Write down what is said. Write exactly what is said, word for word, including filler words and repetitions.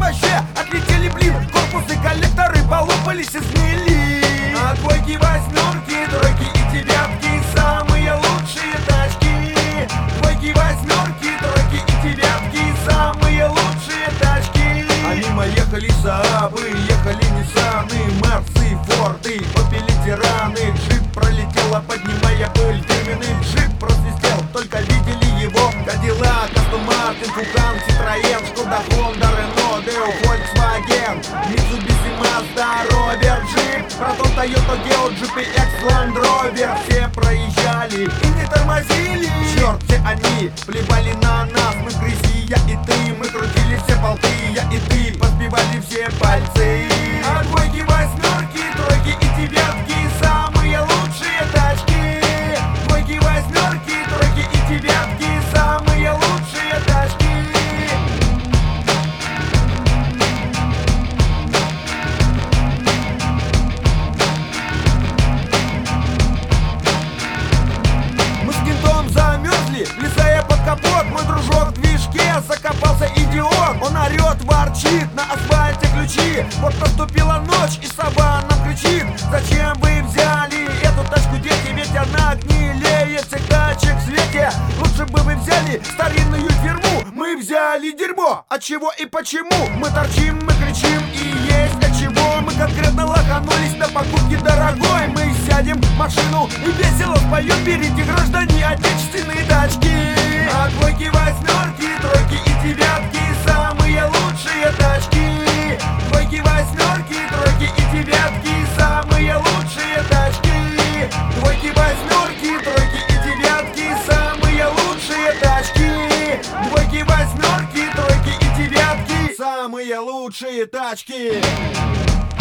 вообще отлетели, блин. Корпусы, коллекторы полопались и сгнили. А двойки, восьмерки, тройки и девятки самые лучшие тачки. Двойки, восьмерки, тройки и девятки самые лучшие тачки. А мимо ехали Саабы, ехали Ниссаны, Мерсы, Форды, Опели, Тираны. Джип пролетела, поднимая пыль. Фирменный джип просвистел, только видели его. Кадиллак, Астон Мартин, Кукан, Citroёn, Шкода, Хонда, Рено, Део, Volkswagen, Mitsubishi, Mazda, Rovер, Джип, Протон, Тойота, Гео, джи пи экс, Land Rover. Все проезжали и не тормозили. Черт, все они плевали на нас. Мы в грязи, я и ты. Мы крутили все болты, я и ты. Подбивали все пальцы. А двойки, восьмерки, тройки и девятки самые лучшие тачки. Двойки, восьмерки, тройки и девятки самые лучшие тачки. Мы с кентом замерзли, влезая под капот. Мой дружок в движке закопался, идиот. Он орет, ворчит, на асфальте ключи. Вот наступила ночь и сова нам кричит: зачем вы взяли эту тачку, дети? Ведь она гнилее всех тачек в свете. Лучше бы вы взяли старинную фирму. Мы взяли дерьмо. От чего и почему? Мы торчим, мы кричим, и есть от чего. Мы конкретно лоханулись на покупке дорогой. Мы сядем в машину и весело споем: берите, граждане, отечественные тачки. А двойки, восьмерки, тройки и девятки самые лучшие тачки. Двойки, восьмерки, тройки и девятки самые лучшие тачки. Двойки, восьмерки, тройки и девятки самые лучшие тачки. Двойки, восьмерки, тройки и девятки самые лучшие тачки.